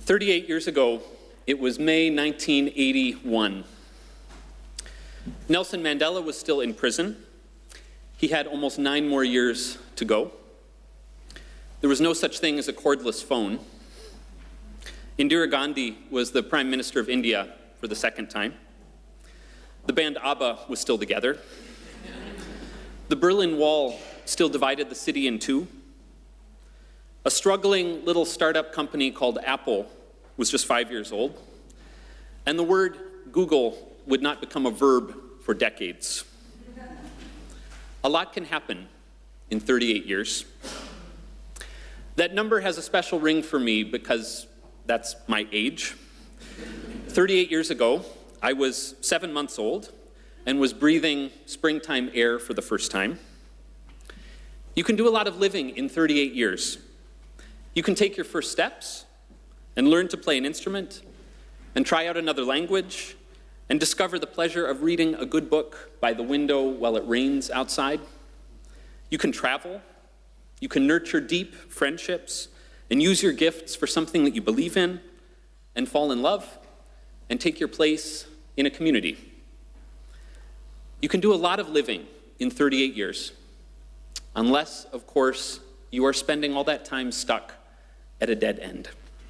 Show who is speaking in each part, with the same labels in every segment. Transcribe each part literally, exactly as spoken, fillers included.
Speaker 1: thirty-eight years ago, it was May nineteen eighty-one. Nelson Mandela was still in prison. He had almost nine more years to go. There was no such thing as a cordless phone. Indira Gandhi was the Prime Minister of India for the second time. The band ABBA was still together. The Berlin Wall still divided the city in two. A struggling little startup company called Apple was just five years old. And the word Google would not become a verb for decades. A lot can happen in thirty-eight years. That number has a special ring for me because that's my age. thirty-eight years ago, I was seven months old and was breathing springtime air for the first time. You can do a lot of living in thirty-eight years. You can take your first steps and learn to play an instrument and try out another language and discover the pleasure of reading a good book by the window while it rains outside. You can travel. You can nurture deep friendships and use your gifts for something that you believe in and fall in love and take your place in a community. You can do a lot of living in thirty-eight years, unless, of course, you are spending all that time stuck at a dead end.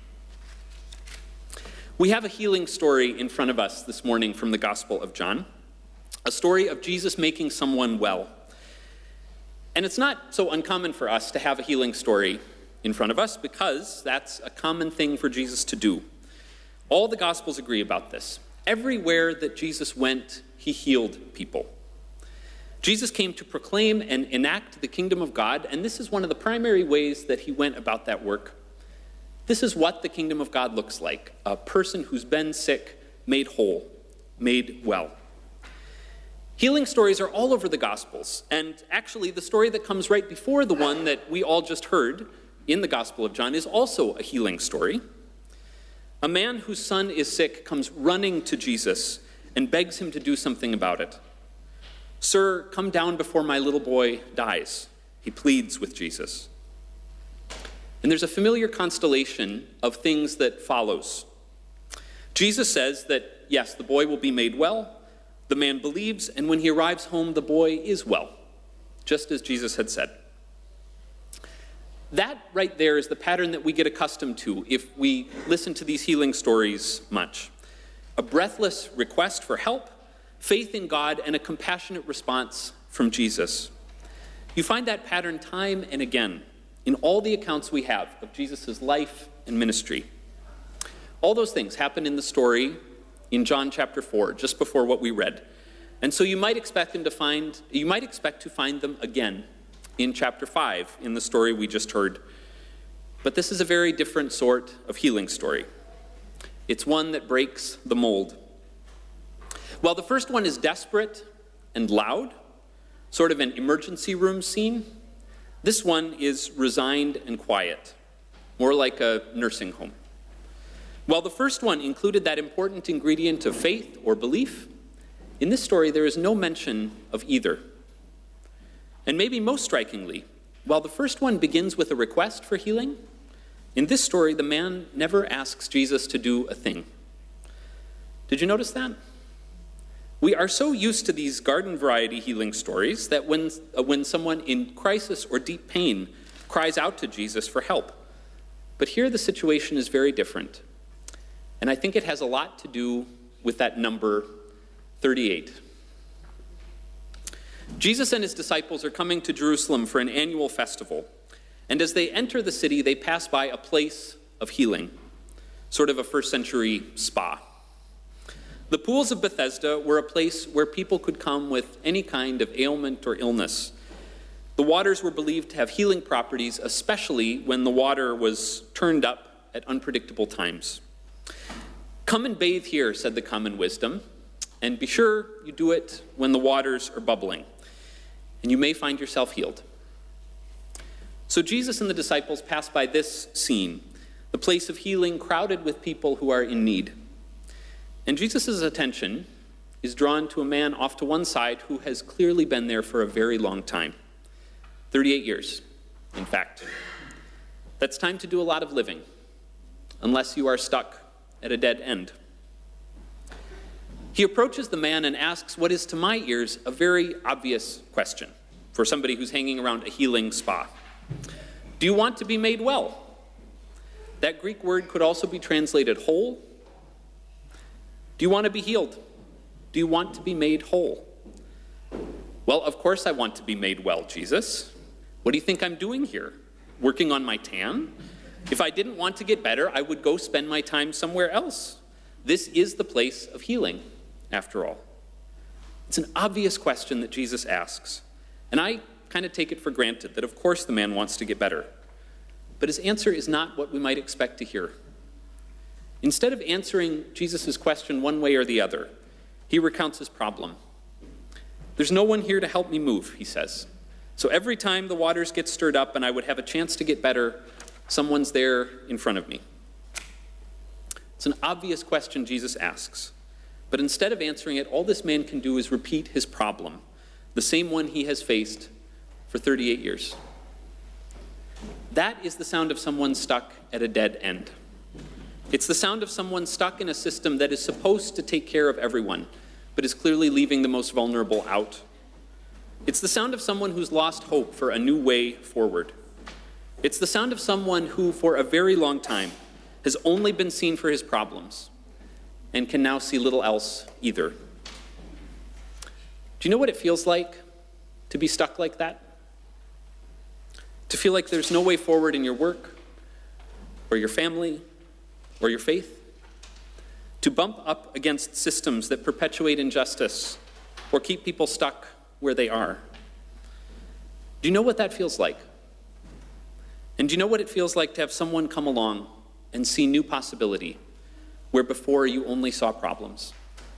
Speaker 1: We have a healing story in front of us this morning from the Gospel of John, a story of Jesus making someone well. And it's not so uncommon for us to have a healing story in front of us because that's a common thing for Jesus to do. All the Gospels agree about this. Everywhere that Jesus went, he healed people. Jesus came to proclaim and enact the kingdom of God, and this is one of the primary ways that he went about that work. This is what the kingdom of God looks like: a person who's been sick, made whole, made well. Healing stories are all over the Gospels, and actually the story that comes right before the one that we all just heard in the Gospel of John is also a healing story. A man whose son is sick comes running to Jesus and begs him to do something about it. "Sir, come down before my little boy dies," he pleads with Jesus. And there's a familiar constellation of things that follows. Jesus says that, yes, the boy will be made well. The man believes, and when he arrives home, the boy is well, just as Jesus had said. That right there is the pattern that we get accustomed to if we listen to these healing stories much. A breathless request for help, faith in God, and a compassionate response from Jesus. You find that pattern time and again in all the accounts we have of Jesus' life and ministry. All those things happen in the story in John chapter four, just before what we read. And so you might expect them to find, you might expect to find them again in chapter five, in the story we just heard. But this is a very different sort of healing story. It's one that breaks the mold. While the first one is desperate and loud, sort of an emergency room scene, this one is resigned and quiet, more like a nursing home. While the first one included that important ingredient of faith or belief, in this story there is no mention of either. And maybe most strikingly, while the first one begins with a request for healing, in this story the man never asks Jesus to do a thing. Did you notice that? We are so used to these garden variety healing stories that when, uh, when someone in crisis or deep pain cries out to Jesus for help. But here the situation is very different. And I think it has a lot to do with that number thirty-eight. Jesus and his disciples are coming to Jerusalem for an annual festival. And as they enter the city, they pass by a place of healing, sort of a first century spa. The pools of Bethesda were a place where people could come with any kind of ailment or illness. The waters were believed to have healing properties, especially when the water was turned up at unpredictable times. "Come and bathe here," said the common wisdom, "and be sure you do it when the waters are bubbling, and you may find yourself healed." So Jesus and the disciples pass by this scene, the place of healing crowded with people who are in need. And Jesus' attention is drawn to a man off to one side who has clearly been there for a very long time. thirty-eight years, in fact. That's time to do a lot of living. unless you are stuck at a dead end. He approaches the man and asks what is, to my ears, a very obvious question for somebody who's hanging around a healing spa. Do you want to be made well? That Greek word could also be translated whole. Do you want to be healed? Do you want to be made whole? Well, of course I want to be made well, Jesus. What do you think I'm doing here? Working on my tan? If I didn't want to get better, I would go spend my time somewhere else. This is the place of healing, after all. It's an obvious question that Jesus asks, and I kind of take it for granted that of course the man wants to get better. But his answer is not what we might expect to hear. Instead of answering Jesus' question one way or the other, he recounts his problem. There's no one here to help me move, he says. So every time the waters get stirred up and I would have a chance to get better, someone's there in front of me. It's an obvious question Jesus asks. But instead of answering it, all this man can do is repeat his problem, the same one he has faced for thirty-eight years. That is the sound of someone stuck at a dead end. It's the sound of someone stuck in a system that is supposed to take care of everyone, but is clearly leaving the most vulnerable out. It's the sound of someone who's lost hope for a new way forward. It's the sound of someone who, for a very long time, has only been seen for his problems and can now see little else either. Do you know what it feels like to be stuck like that? To feel like there's no way forward in your work, or your family, or your faith? To bump up against systems that perpetuate injustice or keep people stuck where they are? Do you know what that feels like? And do you know what it feels like to have someone come along and see new possibility where before you only saw problems?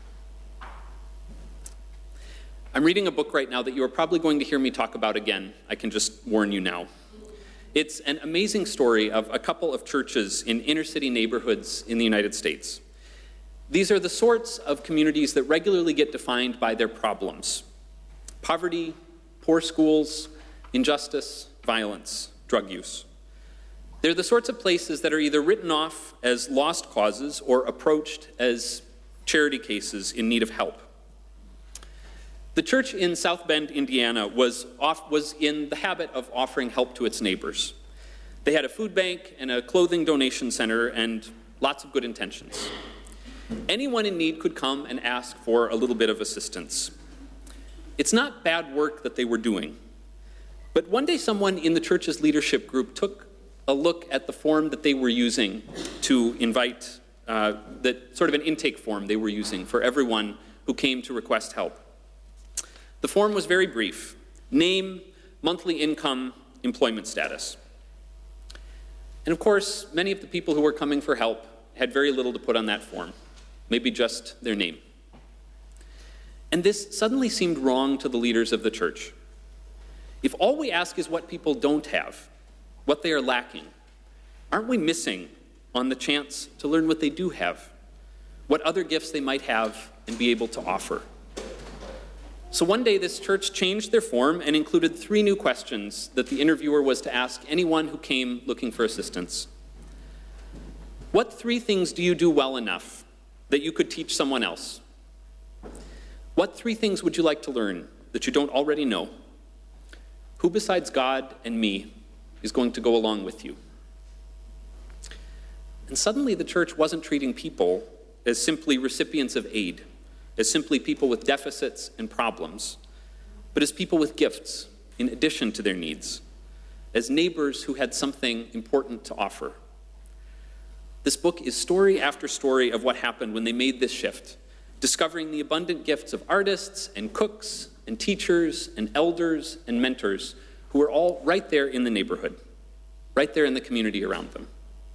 Speaker 1: I'm reading a book right now that you are probably going to hear me talk about again. I can just warn you now. It's an amazing story of a couple of churches in inner city neighborhoods in the United States. These are the sorts of communities that regularly get defined by their problems: poverty, poor schools, injustice, violence, drug use. They're the sorts of places that are either written off as lost causes or approached as charity cases in need of help. The church in South Bend, Indiana, was, off, was in the habit of offering help to its neighbors. They had a food bank and a clothing donation center and lots of good intentions. Anyone in need could come and ask for a little bit of assistance. It's not bad work that they were doing. But one day someone in the church's leadership group took a look at the form that they were using to invite, uh, that sort of an intake form they were using for everyone who came to request help. The form was very brief: name, monthly income, employment status. And of course, many of the people who were coming for help had very little to put on that form, maybe just their name. And this suddenly seemed wrong to the leaders of the church. If all we ask is what people don't have, what they are lacking, aren't we missing on the chance to learn what they do have, what other gifts they might have and be able to offer? So one day this church changed their form and included three new questions that the interviewer was to ask anyone who came looking for assistance. What three things do you do well enough that you could teach someone else? What three things would you like to learn that you don't already know? Who besides God and me is going to go along with you? And suddenly the church wasn't treating people as simply recipients of aid, as simply people with deficits and problems, but as people with gifts in addition to their needs, as neighbors who had something important to offer. This book is story after story of what happened when they made this shift, discovering the abundant gifts of artists and cooks and teachers and elders and mentors who were all right there in the neighborhood, right there in the community around them.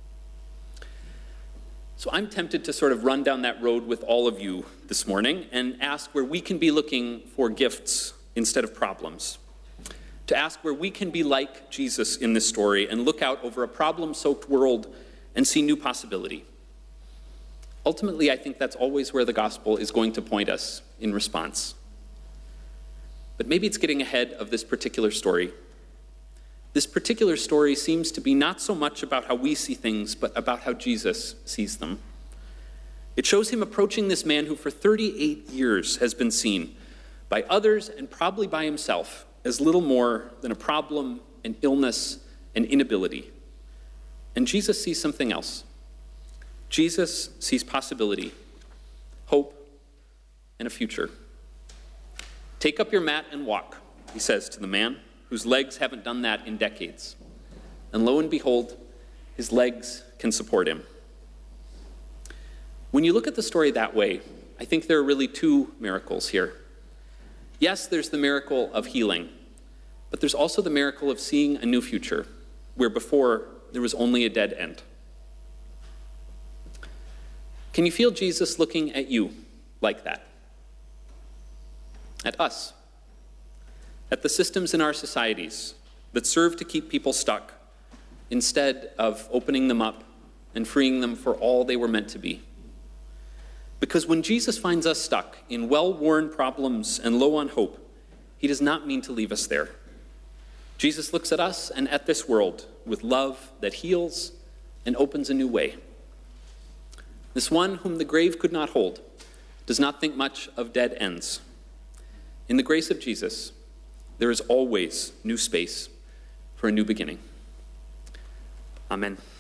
Speaker 1: So I'm tempted to sort of run down that road with all of you this morning and ask where we can be looking for gifts instead of problems. To ask where we can be like Jesus in this story and look out over a problem-soaked world and see new possibility. Ultimately, I think that's always where the gospel is going to point us in response. But maybe it's getting ahead of this particular story. This particular story seems to be not so much about how we see things, but about how Jesus sees them. It shows him approaching this man who for thirty-eight years has been seen by others and probably by himself as little more than a problem, an illness, an inability. And Jesus sees something else. Jesus sees possibility, hope, and a future. Take up your mat and walk, he says to the man whose legs haven't done that in decades. And lo and behold, his legs can support him. When you look at the story that way, I think there are really two miracles here. Yes, there's the miracle of healing, but there's also the miracle of seeing a new future, where before there was only a dead end. Can you feel Jesus looking at you like that? At us? At the systems in our societies that serve to keep people stuck instead of opening them up and freeing them for all they were meant to be? Because when Jesus finds us stuck in well-worn problems and low on hope, he does not mean to leave us there. Jesus looks at us and at this world with love that heals and opens a new way. This one whom the grave could not hold does not think much of dead ends. In the grace of Jesus, there is always new space for a new beginning. Amen.